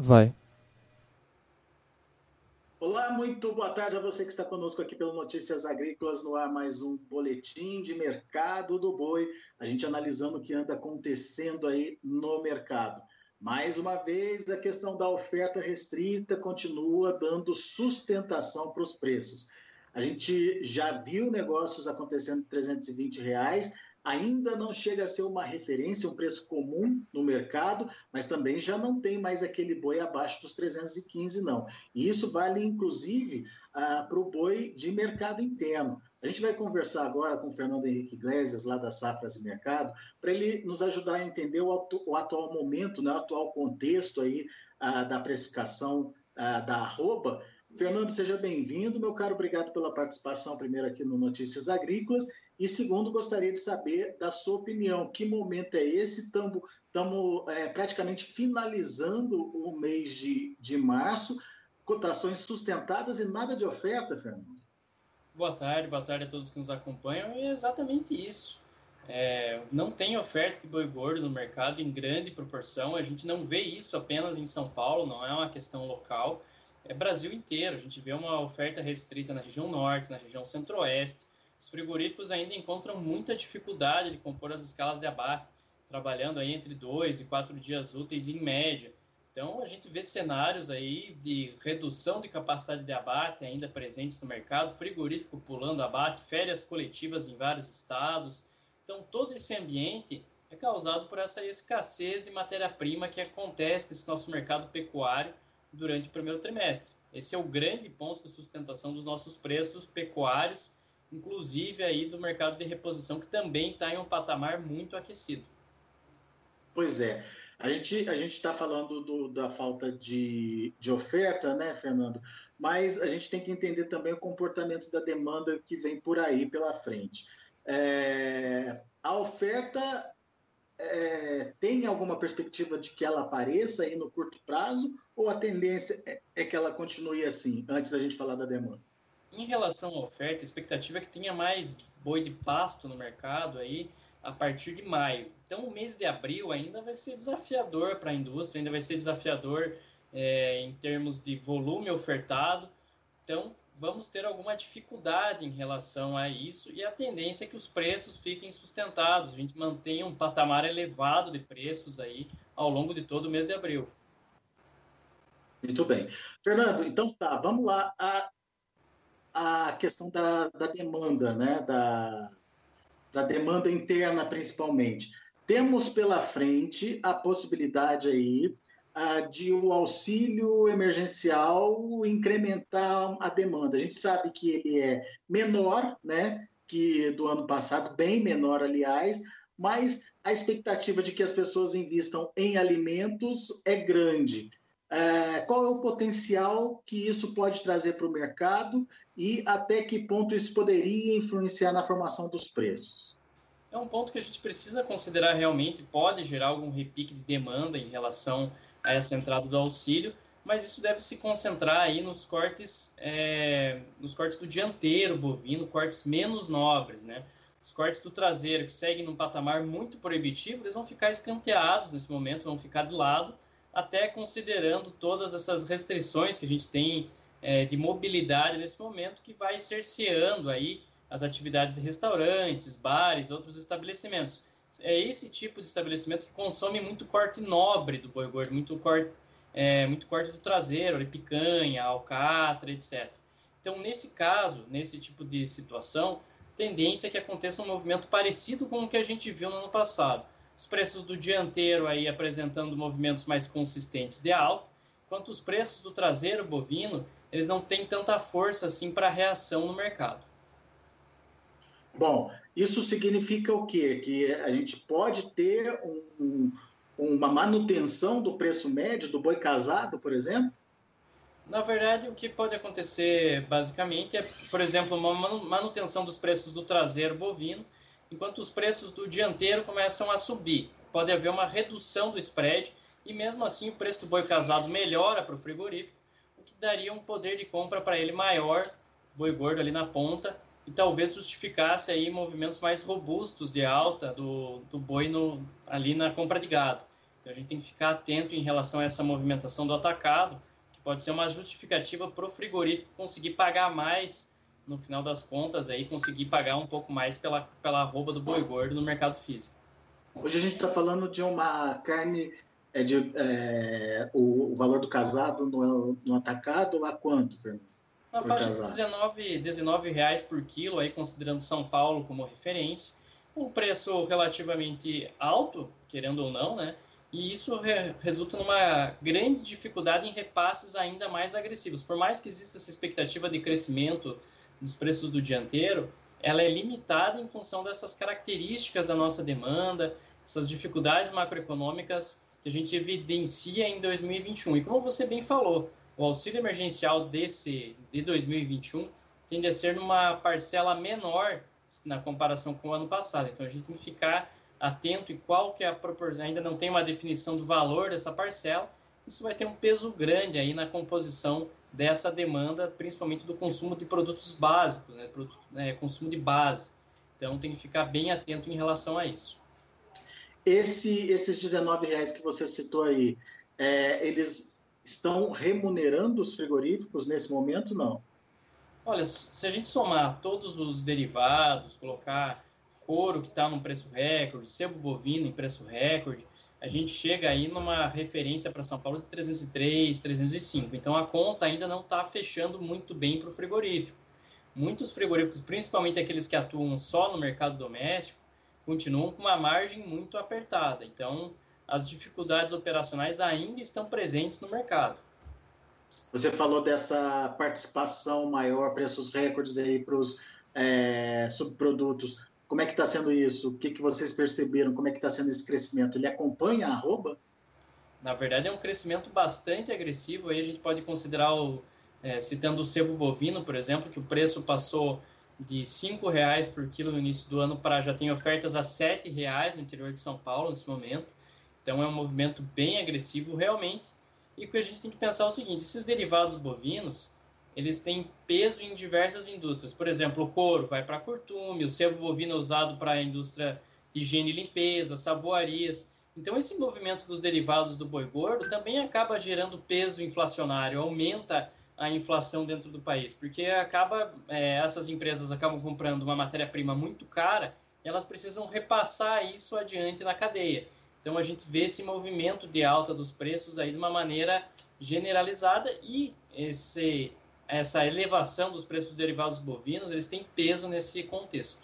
vai. Olá, muito boa tarde a você que está conosco aqui pelo Notícias Agrícolas, no ar mais um boletim de mercado do boi, a gente analisando o que anda acontecendo aí no mercado. Mais uma vez, a questão da oferta restrita continua dando sustentação para os preços. A gente já viu negócios acontecendo de R$ 320, ainda não chega a ser uma referência, um preço comum no mercado, mas também já não tem mais aquele boi abaixo dos 315, não. E isso vale, inclusive, para o boi de mercado interno. A gente vai conversar agora com o Fernando Henrique Iglesias, lá da Safras e Mercado, para ele nos ajudar a entender o atual momento, né, o atual contexto aí, da precificação da arroba. Fernando, seja bem-vindo, meu caro. Obrigado pela participação, primeiro aqui no Notícias Agrícolas. E segundo, gostaria de saber da sua opinião. Que momento é esse? Estamos praticamente finalizando o mês de março, cotações sustentadas e nada de oferta, Fernando. Boa tarde a todos que nos acompanham. É exatamente isso. Não tem oferta de boi gordo no mercado em grande proporção. A gente não vê isso apenas em São Paulo, não é uma questão local. É Brasil inteiro. A gente vê uma oferta restrita na região norte, na região centro-oeste. Os frigoríficos ainda encontram muita dificuldade de compor as escalas de abate, trabalhando aí entre 2 e 4 dias úteis em média. Então, a gente vê cenários aí de redução de capacidade de abate ainda presentes no mercado, frigorífico pulando abate, férias coletivas em vários estados. Então, todo esse ambiente é causado por essa escassez de matéria-prima que acontece nesse nosso mercado pecuário durante o primeiro trimestre. Esse é o grande ponto de sustentação dos nossos preços pecuários, inclusive aí do mercado de reposição, que também está em um patamar muito aquecido. Pois é. A gente está falando da falta de oferta, né, Fernando? Mas a gente tem que entender também o comportamento da demanda que vem por aí pela frente. A oferta tem alguma perspectiva de que ela apareça aí no curto prazo, ou a tendência é que ela continue assim, antes da gente falar da demanda? Em relação à oferta, a expectativa é que tenha mais boi de pasto no mercado aí a partir de maio. Então, o mês de abril ainda vai ser desafiador para a indústria, ainda vai ser desafiador em termos de volume ofertado. Então, vamos ter alguma dificuldade em relação a isso, e a tendência é que os preços fiquem sustentados, a gente mantenha um patamar elevado de preços aí ao longo de todo o mês de abril. Muito bem. Fernando, então tá, vamos lá. A questão da demanda, né? Da demanda interna, principalmente. Temos pela frente a possibilidade aí de o auxílio emergencial incrementar a demanda. A gente sabe que ele é menor, né, que do ano passado, bem menor, aliás, mas a expectativa de que as pessoas invistam em alimentos é grande. Qual é o potencial que isso pode trazer para o mercado e até que ponto isso poderia influenciar na formação dos preços? É um ponto que a gente precisa considerar realmente, pode gerar algum repique de demanda em relação a essa entrada do auxílio, mas isso deve se concentrar aí nos cortes do dianteiro bovino, cortes menos nobres, né? Os cortes do traseiro, que seguem num patamar muito proibitivo, eles vão ficar escanteados nesse momento, vão ficar de lado, até considerando todas essas restrições que a gente tem de mobilidade nesse momento, que vai cerceando aí as atividades de restaurantes, bares, outros estabelecimentos. É esse tipo de estabelecimento que consome muito corte nobre do boi gordo, muito corte do traseiro, picanha, alcatra, etc. Então, nesse caso, nesse tipo de situação, tendência é que aconteça um movimento parecido com o que a gente viu no ano passado. Os preços do dianteiro aí apresentando movimentos mais consistentes de alta, enquanto os preços do traseiro bovino, eles não têm tanta força assim para reação no mercado. Bom, isso significa o quê? Que a gente pode ter uma manutenção do preço médio do boi casado, por exemplo? Na verdade, o que pode acontecer basicamente é, por exemplo, uma manutenção dos preços do traseiro bovino, enquanto os preços do dianteiro começam a subir. Pode haver uma redução do spread e, mesmo assim, o preço do boi casado melhora para o frigorífico, o que daria um poder de compra para ele maior, boi gordo ali na ponta, e talvez justificasse aí movimentos mais robustos de alta do boi ali na compra de gado. Então, a gente tem que ficar atento em relação a essa movimentação do atacado, que pode ser uma justificativa para o frigorífico conseguir pagar mais, no final das contas, aí, conseguir pagar um pouco mais pela arroba do boi gordo no mercado físico. Hoje a gente está falando de uma carne, o valor do casado no atacado a quanto, Fernando? Na faixa de R$19 por quilo, aí, considerando São Paulo como referência. Um preço relativamente alto, querendo ou não, né? E isso resulta numa grande dificuldade em repasses ainda mais agressivos. Por mais que exista essa expectativa de crescimento dos preços do dianteiro, ela é limitada em função dessas características da nossa demanda, essas dificuldades macroeconômicas que a gente evidencia em 2021. E como você bem falou, o auxílio emergencial de 2021 tende a ser numa parcela menor na comparação com o ano passado. Então, a gente tem que ficar atento em qual que é a proporção. Ainda não tem uma definição do valor dessa parcela. Isso vai ter um peso grande aí na composição dessa demanda, principalmente do consumo de produtos básicos, consumo de base. Então, tem que ficar bem atento em relação a isso. Esses R$19 que você citou aí, eles estão remunerando os frigoríficos nesse momento, não? Olha, se a gente somar todos os derivados, colocar couro que está num preço recorde, sebo bovino em preço recorde, a gente chega aí numa referência para São Paulo de 303, 305. Então, a conta ainda não está fechando muito bem para o frigorífico. Muitos frigoríficos, principalmente aqueles que atuam só no mercado doméstico, continuam com uma margem muito apertada. Então, as dificuldades operacionais ainda estão presentes no mercado. Você falou dessa participação maior, preços recordes aí para os subprodutos. Como é que está sendo isso? O que vocês perceberam? Como é que está sendo esse crescimento? Ele acompanha a arroba? Na verdade, é um crescimento bastante agressivo. Aí a gente pode considerar, citando o sebo bovino, por exemplo, que o preço passou de R$5 por quilo no início do ano para já tem ofertas a R$7 no interior de São Paulo nesse momento. Então, é um movimento bem agressivo realmente. E o que a gente tem que pensar é o seguinte, esses derivados bovinos, eles têm peso em diversas indústrias. Por exemplo, o couro vai para curtume, o sebo bovino é usado para a indústria de higiene e limpeza, saboarias. Então, esse movimento dos derivados do boi gordo também acaba gerando peso inflacionário, aumenta a inflação dentro do país, porque essas empresas acabam comprando uma matéria-prima muito cara e elas precisam repassar isso adiante na cadeia. Então, a gente vê esse movimento de alta dos preços aí de uma maneira generalizada e essa elevação dos preços dos derivados bovinos, eles têm peso nesse contexto.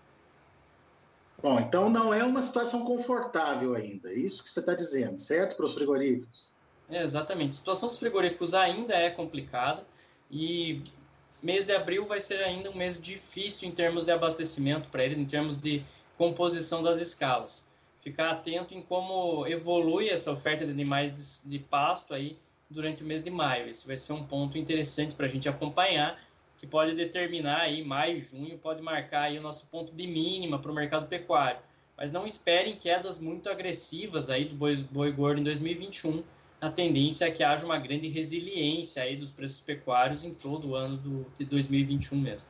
Bom, então não é uma situação confortável ainda, é isso que você está dizendo, certo? Para os frigoríficos. Exatamente. A situação dos frigoríficos ainda é complicada e mês de abril vai ser ainda um mês difícil em termos de abastecimento para eles, em termos de composição das escalas. Ficar atento em como evolui essa oferta de animais de pasto aí durante o mês de maio. Esse vai ser um ponto interessante para a gente acompanhar, que pode determinar aí maio, junho, pode marcar aí o nosso ponto de mínima para o mercado pecuário. Mas não esperem quedas muito agressivas aí do boi gordo em 2021. A tendência é que haja uma grande resiliência aí dos preços pecuários em todo o ano de 2021 mesmo.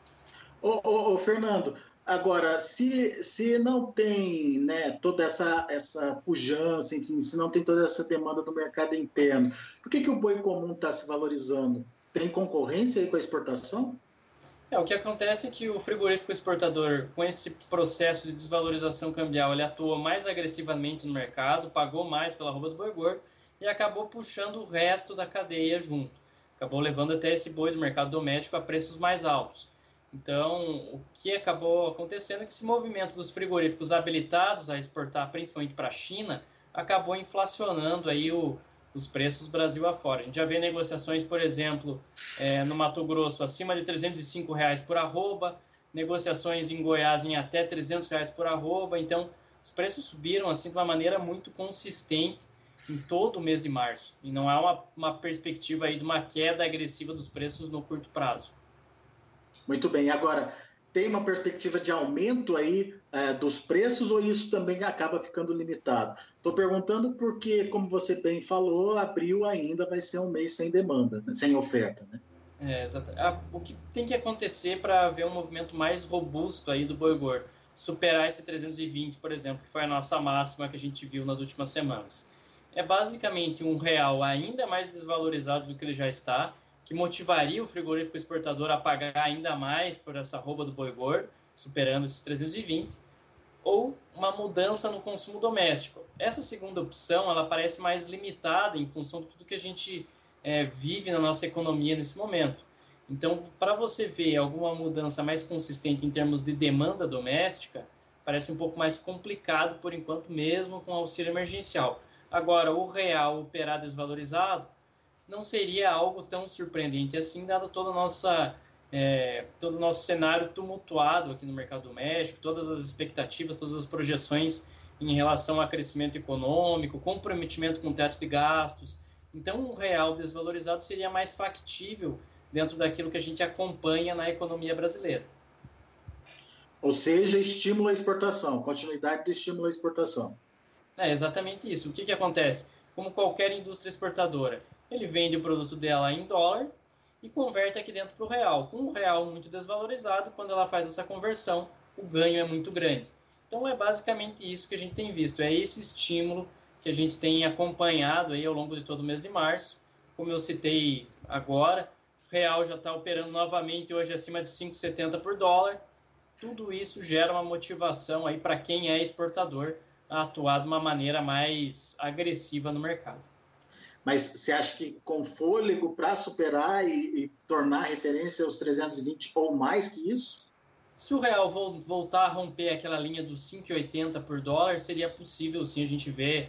Ô, Fernando, agora, se não tem, né, toda essa pujança, enfim, se não tem toda essa demanda do mercado interno, por que o boi comum está se valorizando? Tem concorrência aí com a exportação? O que acontece é que o frigorífico exportador, com esse processo de desvalorização cambial, ele atuou mais agressivamente no mercado, pagou mais pela arroba do boi gordo e acabou puxando o resto da cadeia junto. Acabou levando até esse boi do mercado doméstico a preços mais altos. Então, o que acabou acontecendo é que esse movimento dos frigoríficos habilitados a exportar, principalmente para a China, acabou inflacionando aí os preços Brasil afora. A gente já vê negociações, por exemplo, no Mato Grosso, acima de R$305 por arroba, negociações em Goiás em até R$300 por arroba. Então, os preços subiram assim de uma maneira muito consistente em todo o mês de março. E não há uma perspectiva aí de uma queda agressiva dos preços no curto prazo. Muito bem. Agora, tem uma perspectiva de aumento aí dos preços ou isso também acaba ficando limitado? Estou perguntando porque, como você bem falou, abril ainda vai ser um mês sem demanda, né? Sem oferta, né? Exato. O que tem que acontecer para haver um movimento mais robusto aí do boi gordo? superar esse 320, por exemplo, que foi a nossa máxima que a gente viu nas últimas semanas. É basicamente um real ainda mais desvalorizado do que ele já está, que motivaria o frigorífico exportador a pagar ainda mais por essa arroba do boi gordo, superando esses 320, ou uma mudança no consumo doméstico. Essa segunda opção, ela parece mais limitada em função de tudo que a gente vive na nossa economia nesse momento. Então, para você ver alguma mudança mais consistente em termos de demanda doméstica, parece um pouco mais complicado por enquanto, mesmo com auxílio emergencial. Agora, o real operar desvalorizado não seria algo tão surpreendente assim, dado todo o nosso cenário tumultuado aqui no mercado doméstico, todas as expectativas, todas as projeções em relação a crescimento econômico, comprometimento com o teto de gastos. Então, um real desvalorizado seria mais factível dentro daquilo que a gente acompanha na economia brasileira. Ou seja, estímulo à exportação, continuidade do estímulo à exportação. É exatamente isso. O que acontece? Como qualquer indústria exportadora, ele vende o produto dela em dólar e converte aqui dentro para o real. Com o real muito desvalorizado, quando ela faz essa conversão, o ganho é muito grande. Então, é basicamente isso que a gente tem visto. É esse estímulo que a gente tem acompanhado aí ao longo de todo o mês de março. Como eu citei agora, o real já está operando novamente hoje acima de 5,70 por dólar. Tudo isso gera uma motivação aí para quem é exportador a atuar de uma maneira mais agressiva no mercado. Mas você acha que com fôlego para superar e tornar referência aos 320 ou mais que isso? Se o real voltar a romper aquela linha dos 5,80 por dólar, seria possível sim a gente ver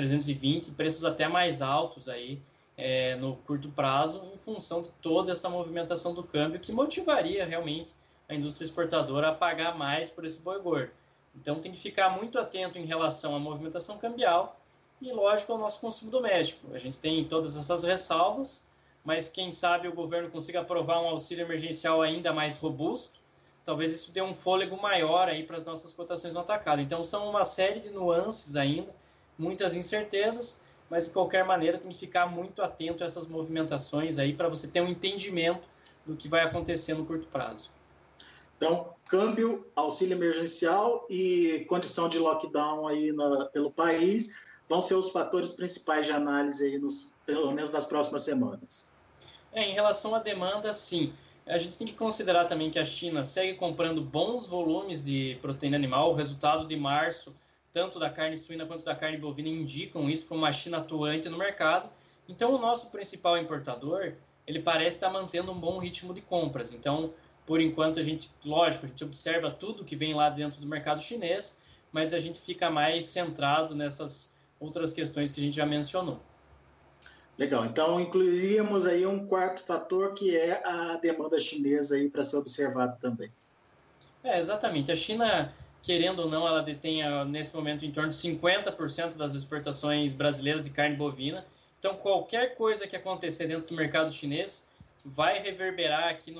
320, preços até mais altos aí no curto prazo, em função de toda essa movimentação do câmbio, que motivaria realmente a indústria exportadora a pagar mais por esse boi gordo. Então tem que ficar muito atento em relação à movimentação cambial e, lógico, ao nosso consumo doméstico. A gente tem todas essas ressalvas, mas quem sabe o governo consiga aprovar um auxílio emergencial ainda mais robusto. Talvez isso dê um fôlego maior aí para as nossas cotações no atacado. Então são uma série de nuances ainda, muitas incertezas, mas de qualquer maneira tem que ficar muito atento a essas movimentações aí para você ter um entendimento do que vai acontecer no curto prazo. Então, câmbio, auxílio emergencial e condição de lockdown aí pelo país vão ser os fatores principais de análise aí pelo menos nas próximas semanas. Em relação à demanda, sim. A gente tem que considerar também que a China segue comprando bons volumes de proteína animal. O resultado de março, tanto da carne suína quanto da carne bovina, indicam isso para uma China atuante no mercado. Então, o nosso principal importador, ele parece estar mantendo um bom ritmo de compras. Então, por enquanto, a gente observa tudo que vem lá dentro do mercado chinês, mas a gente fica mais centrado nessas outras questões que a gente já mencionou. Legal, então incluiríamos aí um quarto fator, que é a demanda chinesa aí para ser observado também. Exatamente. A China, querendo ou não, ela detém nesse momento em torno de 50% das exportações brasileiras de carne bovina. Então, qualquer coisa que acontecer dentro do mercado chinês vai reverberar aqui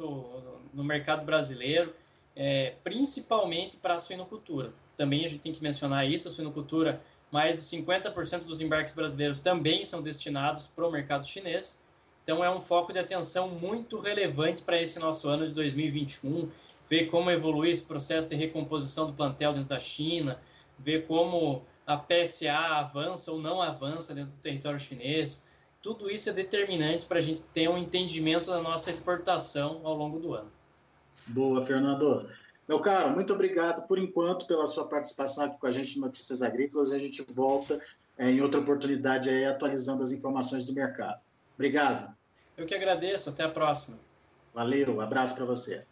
no mercado brasileiro, principalmente para a suinocultura. Também a gente tem que mencionar isso, a suinocultura, mais de 50% dos embarques brasileiros também são destinados para o mercado chinês. Então, é um foco de atenção muito relevante para esse nosso ano de 2021, ver como evolui esse processo de recomposição do plantel dentro da China, ver como a PSA avança ou não avança dentro do território chinês. Tudo isso é determinante para a gente ter um entendimento da nossa exportação ao longo do ano. Boa, Fernando. Meu caro, muito obrigado por enquanto pela sua participação aqui com a gente no Notícias Agrícolas. A gente volta em outra oportunidade aí, atualizando as informações do mercado. Obrigado. Eu que agradeço. Até a próxima. Valeu, abraço para você.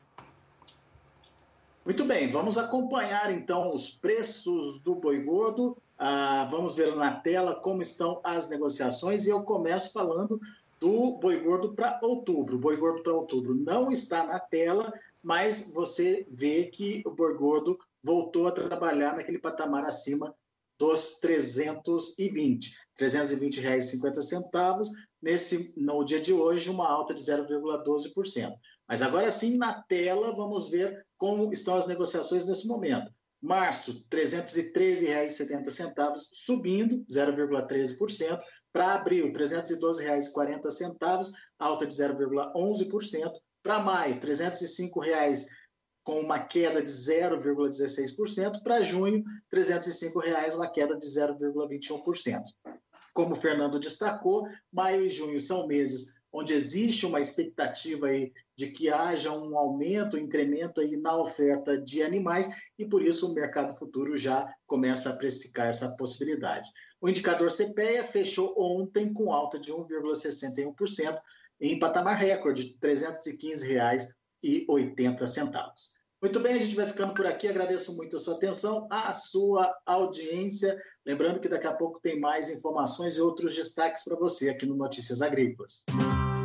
Muito bem, vamos acompanhar então os preços do boi gordo. Vamos ver na tela como estão as negociações e eu começo falando do boi gordo para outubro. O boi gordo para outubro não está na tela, mas você vê que o boi gordo voltou a trabalhar naquele patamar acima dos R$ 320,50. No dia de hoje, uma alta de 0,12%. Mas agora sim, na tela, vamos ver como estão as negociações nesse momento. Março, R$ 313,70, subindo 0,13%. Para abril, R$ 312,40, alta de 0,11%. Para maio, R$ 305,00 com uma queda de 0,16%, para junho, R$ 305,00, uma queda de 0,21%. Como o Fernando destacou, maio e junho são meses onde existe uma expectativa aí de que haja um aumento, um incremento aí na oferta de animais, e por isso o mercado futuro já começa a precificar essa possibilidade. O indicador CPEA fechou ontem com alta de 1,61%, em patamar recorde de R$ 315,80. Muito bem, a gente vai ficando por aqui. Agradeço muito a sua atenção, a sua audiência. Lembrando que daqui a pouco tem mais informações e outros destaques para você aqui no Notícias Agrícolas.